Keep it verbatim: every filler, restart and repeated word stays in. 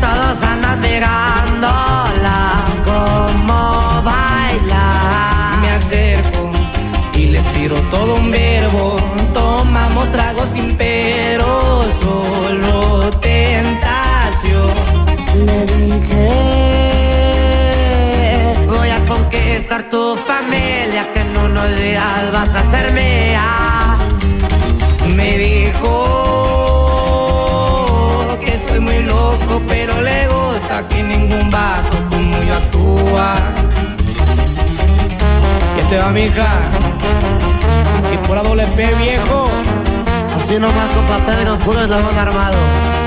todos andan mirándola como baila. Me acerco y les tiro todo un verbo. Tomamos tragos sin pero, solo tentación. Le dije, voy a conquistar tu familia, que en unos días vas a ser mía. Me dijo que soy muy loco, pero le gusta que ningún vato como yo actúa. ¿Qué te va, mija? Y por la doble P, viejo. Así nomás con papel y los puros la van armado.